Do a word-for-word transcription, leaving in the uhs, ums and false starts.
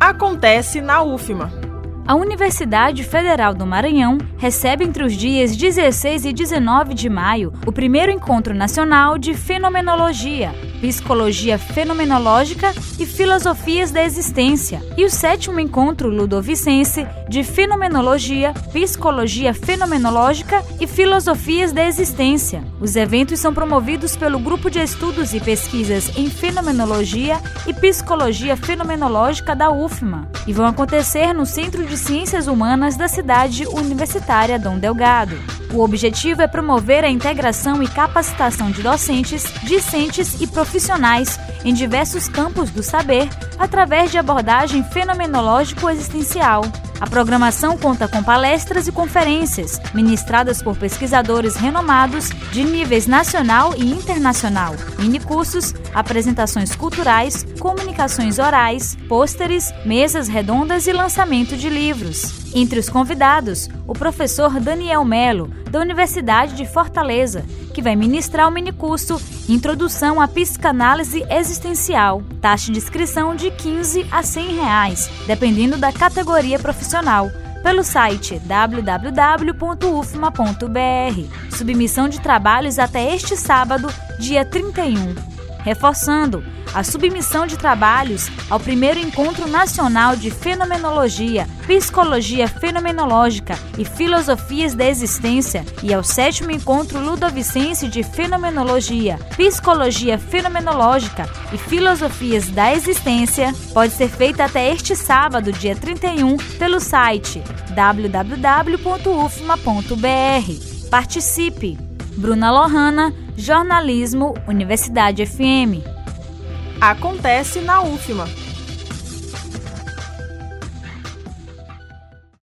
acontece na U F M A. A Universidade Federal do Maranhão recebe entre os dias dezesseis e dezenove de maio o primeiro Encontro Nacional de Fenomenologia, Psicologia Fenomenológica e Filosofias da Existência e o sétimo Encontro Ludovicense de Fenomenologia, Psicologia Fenomenológica e Filosofias da Existência. Os eventos são promovidos pelo Grupo de Estudos e Pesquisas em Fenomenologia e Psicologia Fenomenológica da U F M A e vão acontecer no Centro de Ciências Humanas da cidade universitária Dom Delgado. O objetivo é promover a integração e capacitação de docentes, discentes e profissionais em diversos campos do saber através de abordagem fenomenológico-existencial. A programação conta com palestras e conferências ministradas por pesquisadores renomados de níveis nacional e internacional, minicursos, apresentações culturais, comunicações orais, pôsteres, mesas redondas e lançamento de livros. Entre os convidados, o professor Daniel Melo, da Universidade de Fortaleza, que vai ministrar o minicurso Introdução à Psicanálise Existencial, taxa de inscrição de quinze a cem reais, dependendo da categoria profissional, pelo site w w w ponto u f m a ponto b r. Submissão de trabalhos até este sábado, dia trinta e um. Reforçando, a submissão de trabalhos ao primeiro Encontro Nacional de Fenomenologia, Psicologia Fenomenológica e Filosofias da Existência e ao sétimo Encontro Ludovicense de Fenomenologia, Psicologia Fenomenológica e Filosofias da Existência pode ser feita até este sábado, dia trinta e um, pelo site w w w ponto u f m a ponto b r. Participe! Bruna Lohana, Jornalismo, Universidade F M. Acontece na U F M A.